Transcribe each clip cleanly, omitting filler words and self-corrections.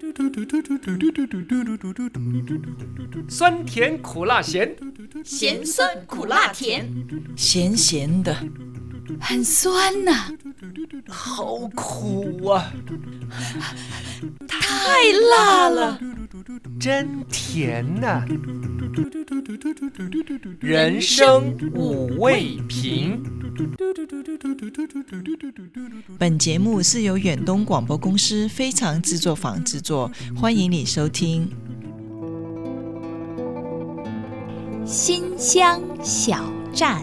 酸甜苦辣咸， 咸酸苦辣甜， 咸咸的，很酸呐， 好苦啊！ 太辣了， 真甜呐！人生五味瓶。 本节目是由远东广播公司非常制作坊制作，欢迎你收听。 新乡小站。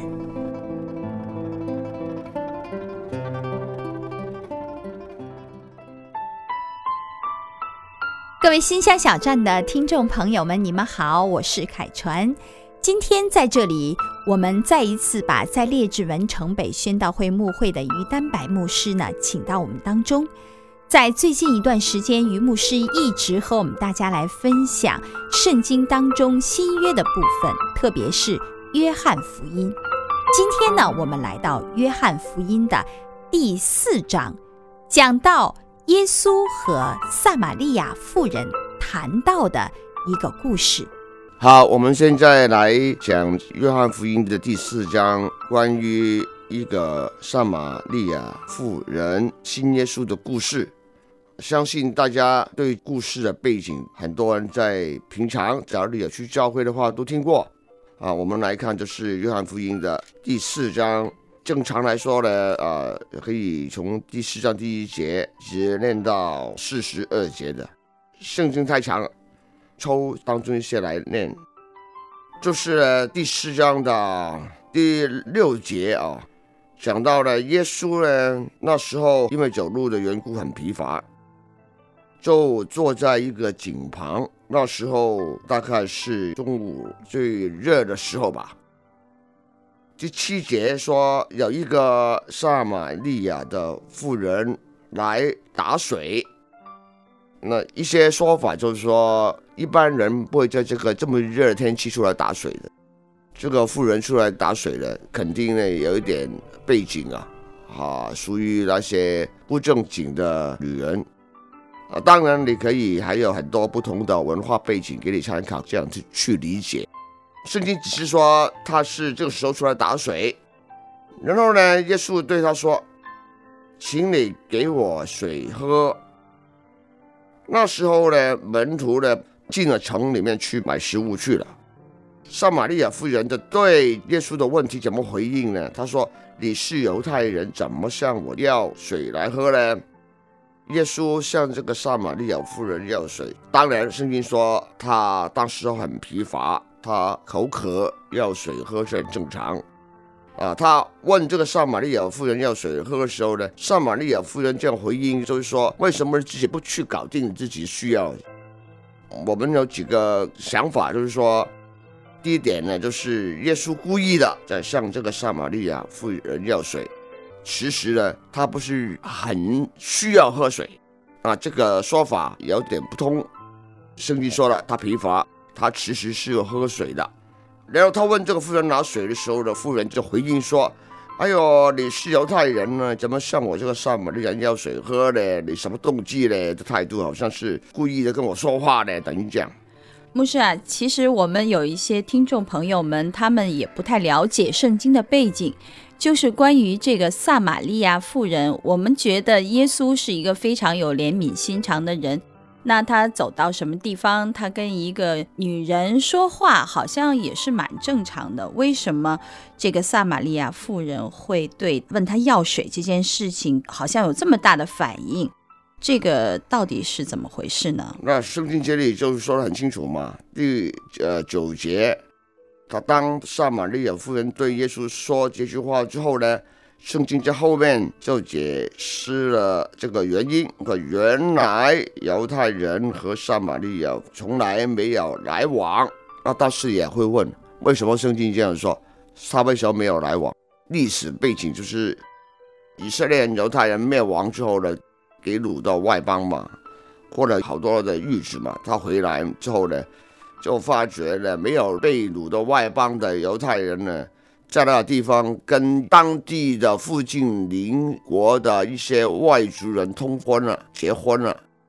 各位新乡小站的听众朋友们，你们好，我是凯传。今天在这里，我们再一次把在列治文城北宣道会牧会的于丹白牧师呢，请到我们当中。在最近一段时间，于牧师一直和我们大家来分享圣经当中新约的部分，特别是约翰福音。今天呢，我们来到约翰福音的第4章，讲到耶稣和撒玛利亚妇人谈到的一个故事。 好，我们现在来讲约翰福音的第4章，关于一个撒玛利亚妇人信耶稣的故事。相信大家对故事的背景，很多人在平常假如有去教会的话都听过啊。我们来看，就是约翰福音的第4章。正常来说呢，可以从第4章第1节一直念到42节的。圣经太长了，抽当中一些来念。就是第4章的第6节啊，讲到了耶稣呢，那时候因为走路的缘故很疲乏，就坐在一个井旁。那时候大概是中午最热的时候吧。第7节说，有一个撒玛利亚的妇人来打水。那一些说法就是说，一般人不会在这个这么热的天气出来打水的。这个妇人出来打水的，肯定呢有一点背景属于那些不正经的女人。当然你可以还有很多不同的文化背景给你参考，这样去理解。圣经只是说他是这个时候出来打水，然后呢，耶稣对他说：“请你给我水喝。”那时候呢，门徒呢进了城里面去买食物去了。撒玛利亚妇人的对耶稣的问题怎么回应呢？他说：“你是犹太人，怎么向我要水来喝呢？”耶稣向这个撒玛利亚妇人要水，当然圣经说他当时很疲乏，他口渴要水喝是很正常他问这个撒玛利亚妇人要水喝的时候呢，撒玛利亚妇人这样回应，就是说为什么自己不去搞定自己需要？我们有几个想法，就是说第一点呢，就是耶稣故意的在向这个撒玛利亚妇人要水，其实呢他不是很需要喝水这个说法有点不通。圣经说了他疲乏，他其实是有喝水的。然后他问这个妇人拿水的时候呢，妇人就回应说：“哎呦，你是犹太人呢，怎么向我这个撒玛利亚人要水喝呢？你什么动机呢？这态度好像是故意的跟我说话呢，等于这样。” 牧师啊，其实我们有一些听众朋友们，他们也不太了解圣经的背景，就是关于这个撒玛利亚妇人，我们觉得耶稣是一个非常有怜悯心肠的人。那他走到什么地方，他跟一个女人说话，好像也是蛮正常的。为什么这个撒玛利亚妇人会对问他要水这件事情，好像有这么大的反应？这个到底是怎么回事呢？ 那圣经这里就是说得很清楚嘛。第9节，当撒玛利亚妇人对耶稣说这句话之后呢，圣经在后面就解释了这个原因。原来犹太人和撒玛利亚从来没有来往。但是也会问，为什么圣经这样说？他为什么没有来往？历史背景就是以色列人、犹太人灭亡之后呢，给掳到外邦嘛，过了好多的日子嘛，他回来之后呢，就发觉呢，没有被掳到外邦的犹太人呢，在那个地方跟当地的附近邻国的一些外族人通婚了，结婚了。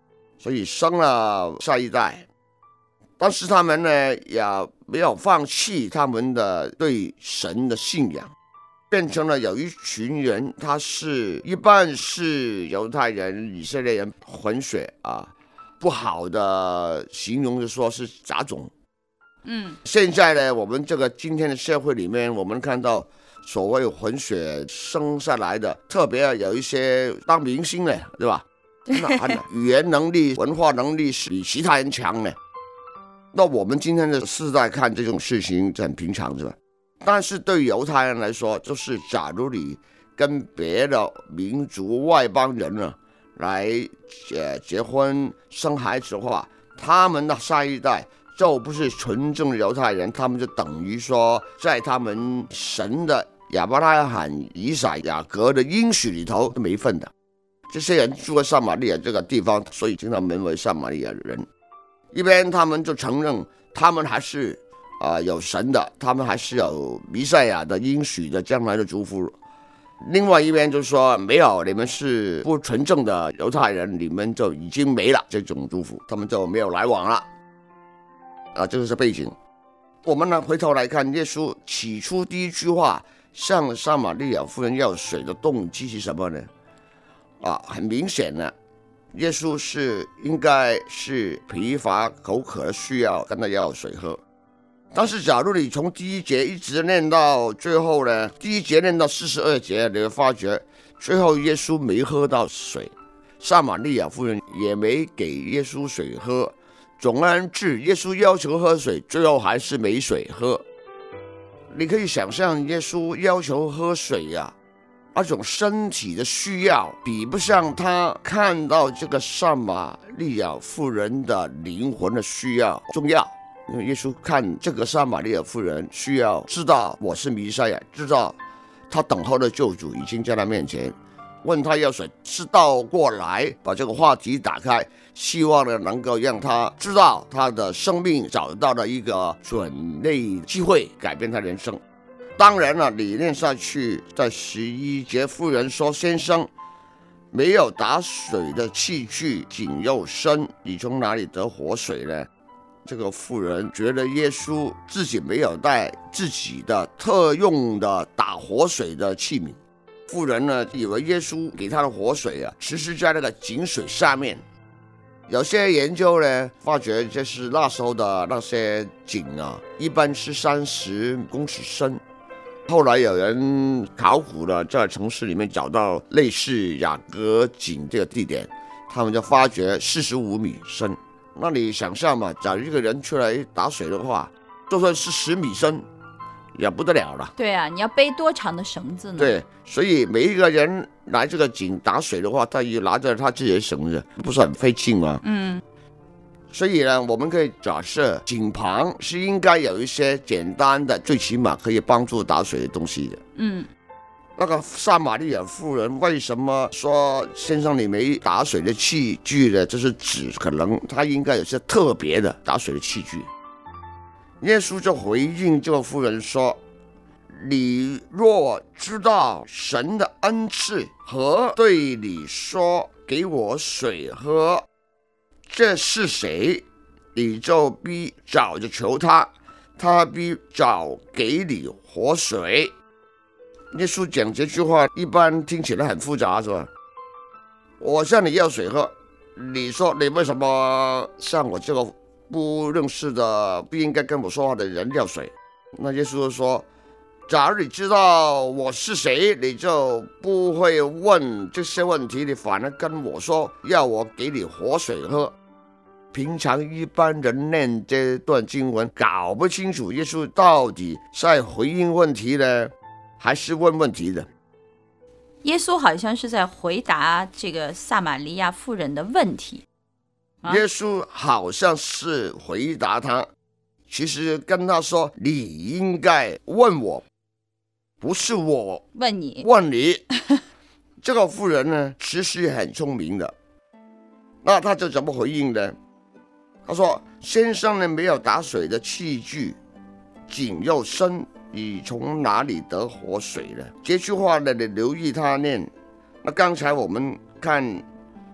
所以生了下一代。但是他们呢，也没有放弃他们的对神的信仰，变成了有一群人，他是一半是犹太人、以色列人混血啊，不好的形容就说是杂种。现在呢，我们这个今天的社会里面，我们看到所谓混血生下来的，特别有一些当明星的，对吧？语言能力、文化能力是比其他人强的。那我们今天的世代看这种事情很平常，是吧？但是对犹太人来说，就是假如你跟别的民族外邦人呢来结婚生孩子的话，他们的下一代就不是纯正的犹太人，他们就等于说在他们神的亚伯拉罕、以撒、雅各的应许里头都没份的。这些人住在撒玛利亚这个地方，所以经常名为撒玛利亚人。一边他们就承认他们还是有神的，他们还是有弥赛亚的应许的将来的祝福。另外一边就说没有，你们是不纯正的犹太人，你们就已经没了这种祝福，他们就没有来往了。这个是背景。我们呢回头来看，耶稣起初第一句话向撒玛利亚妇人要水的动机是什么呢？很明显的，耶稣应该是疲乏口渴的需要跟他要水喝。但是假如你从第一节一直念到最后呢，第一节念到42节，你会发觉最后耶稣没喝到水，撒玛利亚妇人也没给耶稣水喝。总而言之，耶稣要求喝水，最后还是没水喝。你可以想象耶稣要求喝水那种身体的需要比不上他看到这个撒玛利亚妇人的灵魂的需要重要。因为耶稣看这个撒玛利亚妇人需要知道我是弥赛亚，知道他等候的救主已经在他面前，问他要水是倒过来把这个话题打开，希望呢能够让他知道他的生命找到了一个准备机会，改变他人生。当然了，理念下去，在11节妇人说：“先生，没有打水的器具，井又深，你从哪里得活水呢？”这个妇人觉得耶稣自己没有带自己的特用的打活水的器皿。妇人呢，以为耶稣给他的活水其实在那个井水下面。有些研究呢，发觉这是那时候的那些井一般是30公尺深。后来有人考古了，在城市里面找到类似雅各井这个地点，他们就发觉45米深。那你想象嘛，假如一个人出来打水的话，就算是10米深也不得了了。 对啊，你要背多长的绳子呢？ 对，所以每一个人来这个井打水的话，他也拿着他自己的绳子，不是很费劲吗？所以呢，我们可以假设井旁是应该有一些简单的，最起码可以帮助打水的东西的。那个撒玛利亚妇人为什么说先生你没打水的器具呢？就是指可能他应该有些特别的打水的器具。耶稣就回应这个妇人说：“你若知道神的恩赐和对你说给我水喝，这是谁，你就必找着求他，他必找给你活水。”耶稣讲这句话一般听起来很复杂，是吧？我向你要水喝，你说你为什么向我这个不认识的不应该跟我说话的人要水？那耶稣说：假如你知道我是谁，你就不会问这些问题，你反而跟我说要我给你活水喝。平常一般人念这段经文搞不清楚耶稣到底在回应问题呢，还是问问题的。 耶稣好像是在回答这个撒玛利亚妇人的问题。 耶稣好像是回答他，其实跟他说你应该问我，不是我问你。这个妇人呢，其实很聪明的。那他就怎么回应呢？他说：先生呢没有打水的器具，井又深，你从哪里得活水呢？这句话呢，你留意他念。那刚才我们看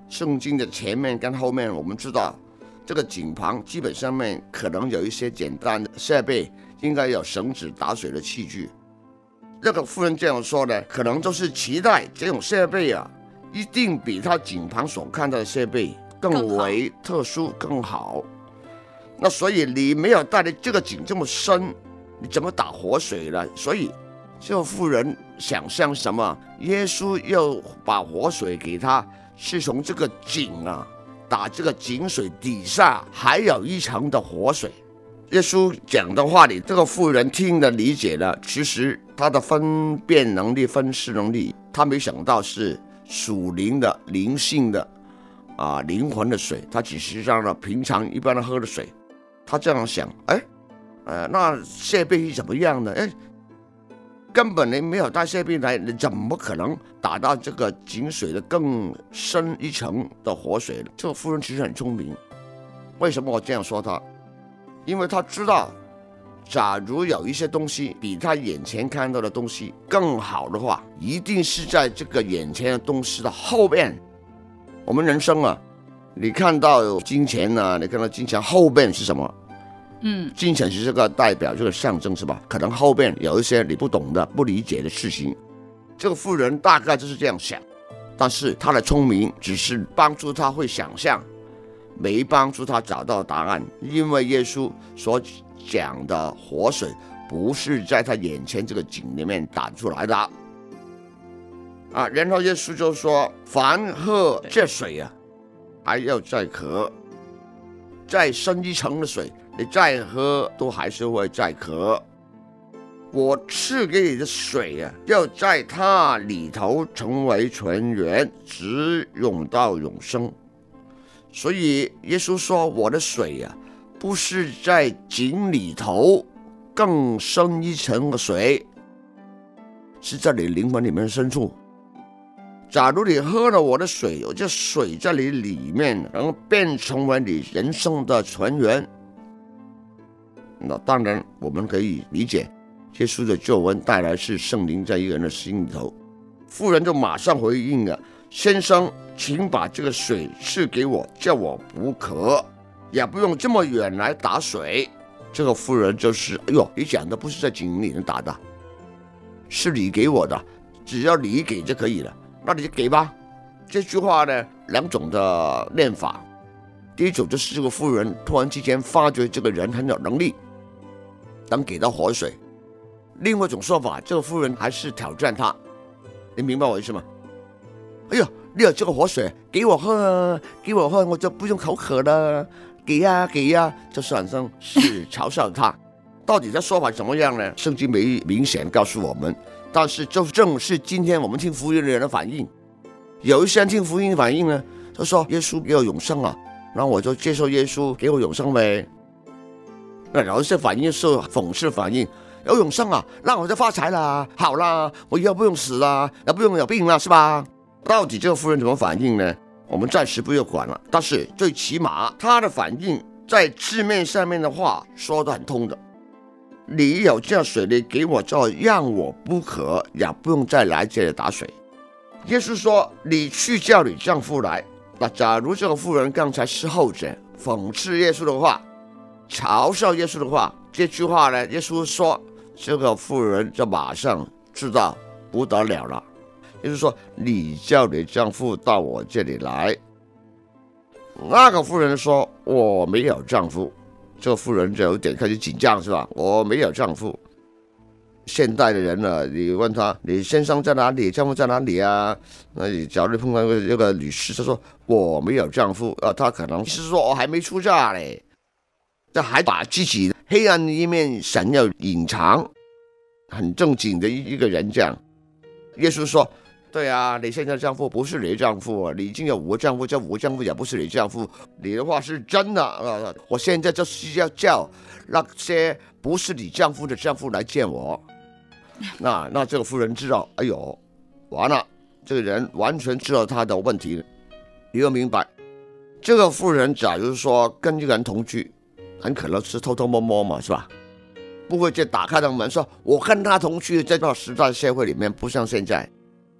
圣经的前面跟后面，我们知道这个井旁基本上面可能有一些简单的设备，应该有绳子打水的器具。这个妇人这样说呢，可能就是期待这种设备啊，一定比他井旁所看到的设备更为特殊更好。那所以你没有带的这个井这么深，你怎么打活水呢？所以这个妇人想象什么？耶稣又把活水给他，是从这个井啊打这个井水底下还有一层的活水。耶稣讲的话里，这个妇人听得理解了，其实他的分辨能力、分析能力，他没想到是属灵的、灵性的灵魂的水，他只是让了平常一般的喝的水。他这样想，那设备是怎么样呢？根本你没有带设备来，你怎么可能打到这个井水的更深一层的活水呢？这个妇人其实很聪明。为什么我这样说他？因为他知道，假如有一些东西比他眼前看到的东西更好的话，一定是在这个眼前的东西的后面。我们人生啊，你看到金钱啊，你看到金钱后面是什么？金钱是这个代表，这个象征是吧？可能后面有一些你不懂的、不理解的事情。这个妇人大概就是这样想，但是他的聪明只是帮助他会想象，没帮助他找到答案。因为耶稣所讲的活水不是在他眼前这个井里面打出来的然后耶稣就说：“凡喝这水啊，还要再渴，再深一层的水。”你再喝都还是会再渴，我赐给你的水啊，要在它里头成为泉源，直涌到永生。所以耶稣说，我的水啊，不是在井里头更深一层的水，是在你灵魂里面的深处。假如你喝了我的水，这水在你里面能变成为你人生的泉源。那当然我们可以理解，耶稣的救恩带来是圣灵在一个人的心里头。妇人就马上回应了：“先生，请把这个水赐给我，叫我不渴，也不用这么远来打水。”这个妇人就是：“哎呦，你讲的不是在井里能打的，是你给我的，只要你给就可以了，那你就给吧。”这句话呢，两种的念法。第一种就是这个妇人突然之间发觉这个人很有能力，能给到活水。另外一种说法，这个妇人还是挑战他。你明白我意思吗？哎呦，你有这个活水给我喝啊，给我喝，我就不用口渴了，给呀给呀，就是好像是嘲笑他。到底这说法怎么样呢？圣经没明显告诉我们，但是就正是今天我们听福音的人的反应。有一些人听福音的反应呢，就说耶稣给我永生了，然后我就接受耶稣给我永生呗。那有一些反应是讽刺反应，有永生啊，那我就发财了，好啦，我以后不用死了，也不用有病了，是吧？到底这个妇人怎么反应呢？我们暂时不要管了，但是最起码她的反应在字面上面的话说得很通的。你有这样水，你给我就让我不渴，也不用再来这里打水。耶稣说：“你去叫你丈夫来。”那假如这个妇人刚才是后者，讽刺耶稣的话，嘲笑耶稣的话，这句话呢，耶稣说，这个妇人就马上知道不得了了。耶稣说：“你叫你丈夫到我这里来。”那个妇人说：“我没有丈夫。”这个妇人就有点开始紧张，是吧？我没有丈夫。现代的人呢，你问他你先生在哪里，丈夫在哪里啊？那你假如碰到一个女士，她说我没有丈夫，她可能是说我还没出嫁嘞，这还把自己黑暗的一面想要隐藏，很正经的一个人这样。耶稣说：“对啊，你现在丈夫不是你的丈夫，你已经有5个丈夫，这5个丈夫也不是你丈夫，你的话是真的。我现在就是要叫那些不是你丈夫的丈夫来见我。”那这个妇人知道，哎呦，完了，这个人完全知道他的问题。你要明白，这个妇人假如说跟一个人同居，很可能是偷偷摸摸嘛，是吧？不会就打开门说我跟他同居。在这个时代社会里面，不像现在，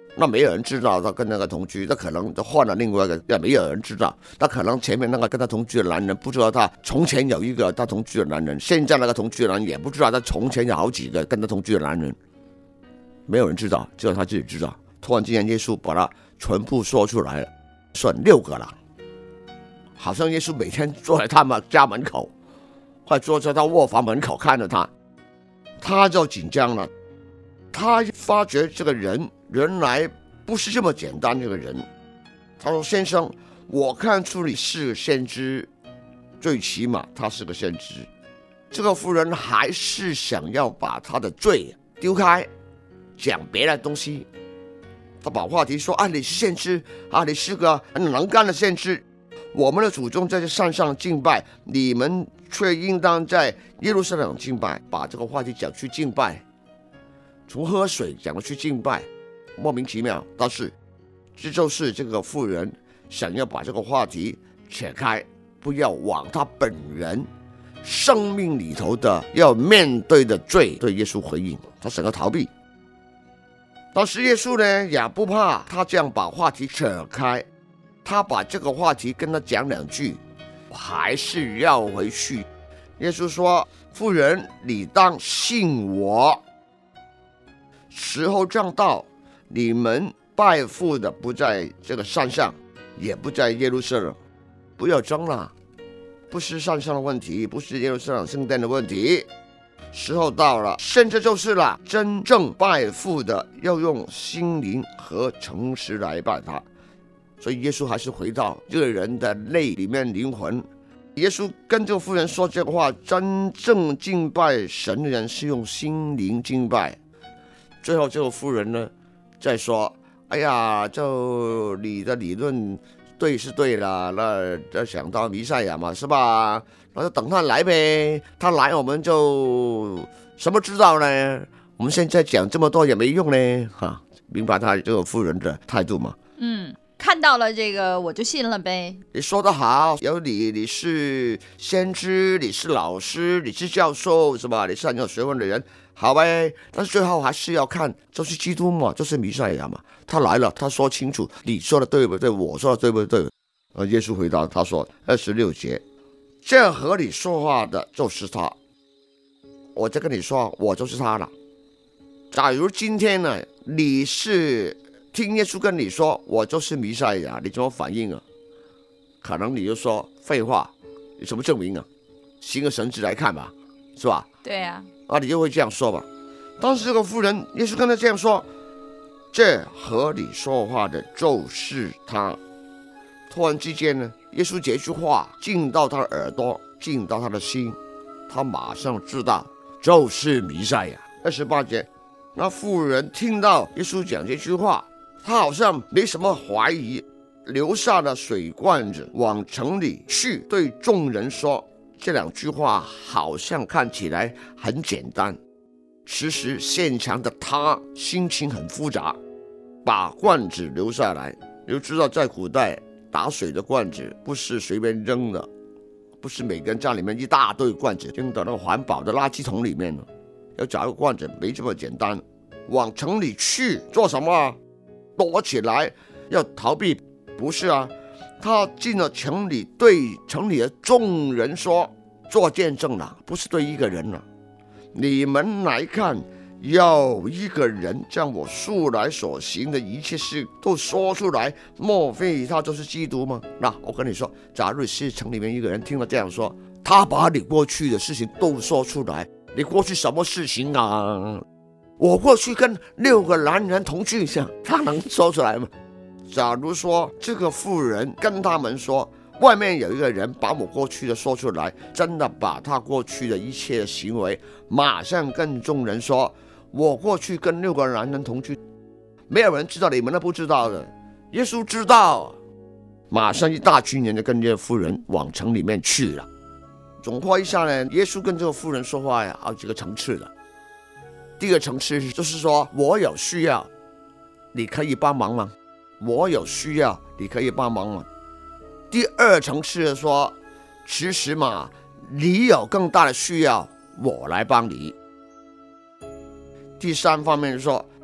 那没有人知道他跟那个同居，他可能换了另外一个，也没有人知道。他可能前面那个跟他同居的男人不知道他从前有一个他同居的男人，现在那个同居的男人也不知道他从前有好几个跟他同居的男人，没有人知道，只有他自己知道。突然之间，耶稣把他全部说出来了，算6个了。好像耶稣每天坐在他们家门口，或者坐在他卧房门口看着他，他就紧张了。他发觉这个人原来不是这么简单，这个人。他说：“先生，我看出你是个先知，最起码他是个先知。”这个妇人还是想要把他的罪丢开，讲别的东西。他把话题说：“啊，你是先知啊，你是个很能干的先知。我们的祖宗在这山上敬拜，你们却应当在耶路撒冷敬拜。”把这个话题讲去敬拜。从喝水讲到去敬拜，莫名其妙。但是这就是这个妇人想要把这个话题扯开，不要往他本人生命里头的要面对的罪对耶稣回应，他想要逃避。但是耶稣呢也不怕他这样把话题扯开，他把这个话题跟他讲2句，还是绕回去。耶稣说：“妇人，你当信我，时候将到，你们拜父的不在这个山上，也不在耶路撒冷，不要争了，不是山上的问题，不是耶路撒冷圣殿的问题，时候到了，现在就是了。真正拜父的要用心灵和诚实来拜他。”所以耶稣还是回到这个人的内里面灵魂。耶稣跟这个妇人说这个话：真正敬拜神的人是用心灵敬拜。最后这个妇人呢再说：“哎呀，就你的理论对是对了，那想到弥赛亚嘛，是吧？那就等他来呗，他来我们就什么知道呢？我们现在讲这么多也没用呢。”明白他这个妇人的态度吗？ 看到了这个我就信了呗。 你说得好，有你是先知，你是老师，你是教授，是吧？你是很有学问的人，好呗。但是最后还是要看，就是基督嘛，就是弥赛亚嘛。他来了，他说清楚，你说的对不对？我说的对不对？耶稣回答他说：“26节，这和你说话的就是他。我在跟你说，我就是他了。假如今天呢，你是听耶稣跟你说我就是弥赛亚，你怎么反应啊？可能你就说废话，有什么证明啊？行个神迹来看吧，是吧？ 对啊， 你就会这样说吧。当时这个妇人，耶稣跟他这样说：“这和你说话的就是他。”突然之间呢，耶稣这句话进到他的耳朵，进到他的心，他马上知道就是弥赛亚。28节，那妇人听到耶稣讲这句话，他好像没什么怀疑，留下了水罐子往城里去，对众人说。这2句话好像看起来很简单，其实现场的他心情很复杂，把罐子留下来。你就知道在古代打水的罐子不是随便扔的，不是每个人家里面一大堆罐子扔到那个环保的垃圾桶里面，要找个罐子没这么简单。往城里去做什么？躲起来要逃避？不是啊，他进了城里，对城里的众人说，做见证了，不是对一个人了。你们来看，有一个人将我素来所行的一切事都说出来，莫非他就是基督吗？那我跟你说，假如是城里面一个人听了这样说，他把你过去的事情都说出来，你过去什么事情啊？我过去跟6个男人同居一下，他能说出来吗？假如说这个妇人跟他们说，外面有一个人把我过去的说出来，真的把他过去的一切行为马上跟众人说，我过去跟6个男人同居，没有人知道，你们都不知道的，耶稣知道。马上一大群人就跟这个妇人往城里面去了。总括一下呢，耶稣跟这个妇人说话呀，好几个层次的。第一个层次就是说，我有需要，你可以帮忙吗？我有需要，你可以帮忙吗？第二层次是说，其实嘛，你有更大的需要，我来帮你。第3方面是说，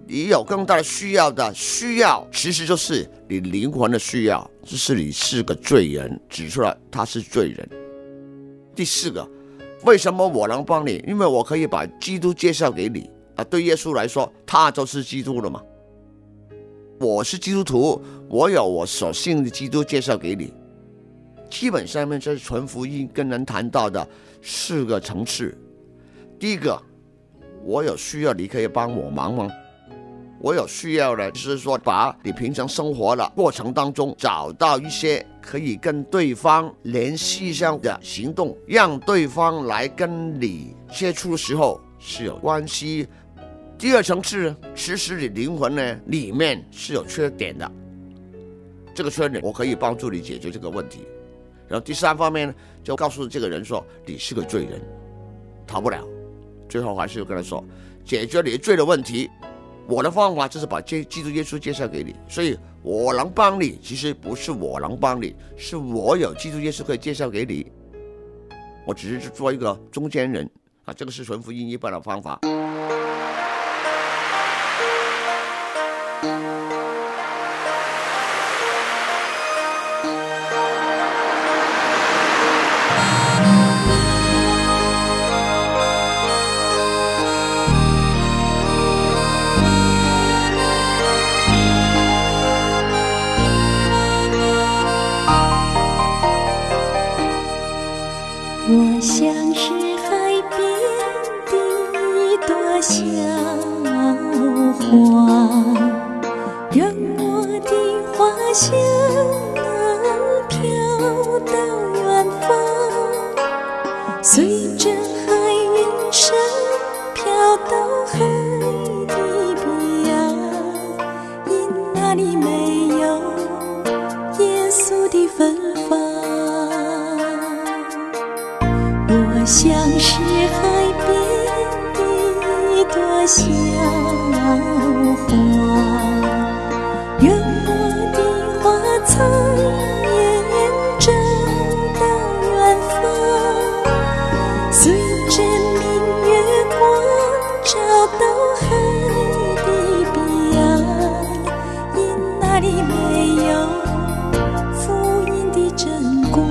你有更大的需要其实就是你灵魂的需要，就是你是个罪人，指出来他是罪人。第四个，为什么我能帮你？因为我可以把基督介绍给你对耶稣来说，他就是基督了嘛。我是基督徒，我有我所信的基督介绍给你。基本上面这是传福音跟人谈到的4个层次。第一个，我有需要，你可以帮我忙吗？我有需要的，就是说把你平常生活的过程当中找到一些可以跟对方联系上的行动，让对方来跟你接触的时候是有关系。第二层次，其实你灵魂呢里面是有缺点的，这个缺点我可以帮助你解决这个问题。然后第三方面呢，就告诉这个人说你是个罪人，逃不了。最后还是跟他说，解决你的罪的问题，我的方法就是把基督耶稣介绍给你。所以我能帮你，其实不是我能帮你，是我有基督耶稣可以介绍给你，我只是做一个中间人这个是传福音一般的方法。 我像是海边的一朵小花，让我的花香能飘到远方，随着海云声飘到海的彼岸，因那里没有耶稣的芬芳。我像是海边的一朵小花，让我的花草延展到远方，随着明月光照到海的彼岸，因那里没有福音的真光。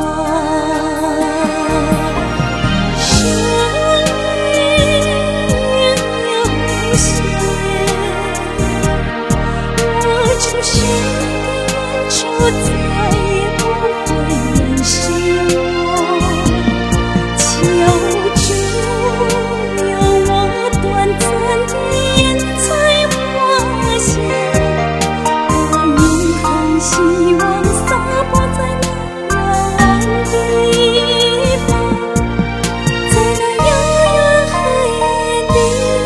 出现的远处再也不会认识我，求主留我短暂的眼才发现，我永恒希望洒播在那远地方，在那遥远海岸的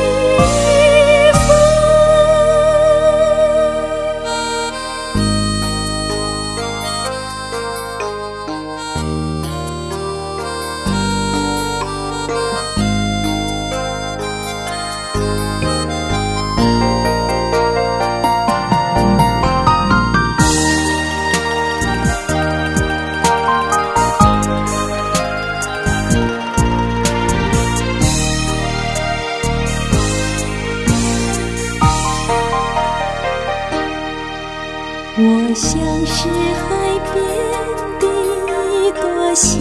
我像是海边的一朵小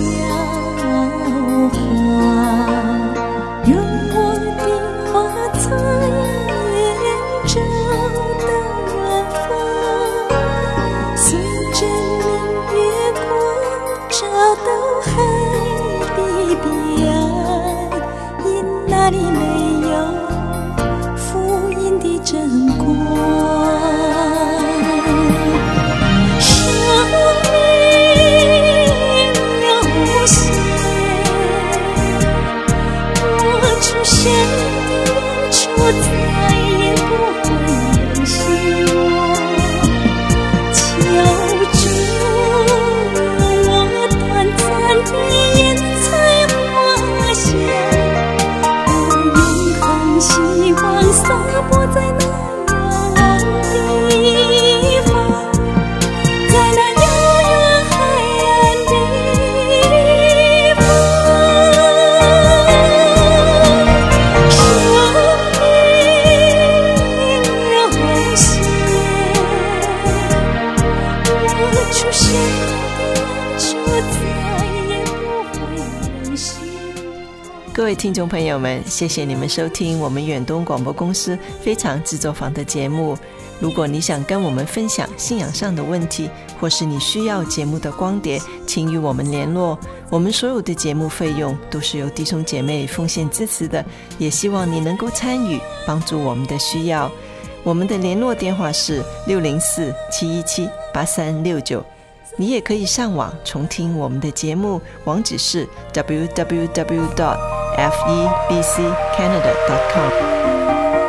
花，让我的花草延展到远方，随着明月光照到海的彼岸，因那里没有福音的真光。出现的远处再也不会认识我，求主留我短暂的眼才发现，我永恒希望洒播在那远地方，在那遥远海岸的各位听众朋友们，谢谢你们收听我们远东广播公司非常制作坊的节目。如果你想跟我们分享信仰上的问题，或是你需要节目的光碟，请与我们联络。我们所有的节目费用都是由弟兄姐妹奉献支持的，也希望你能够参与，帮助我们的需要。我们的联络电话是604-717-8369。你也可以上网重听我们的节目，网址是 www.febccanada.com。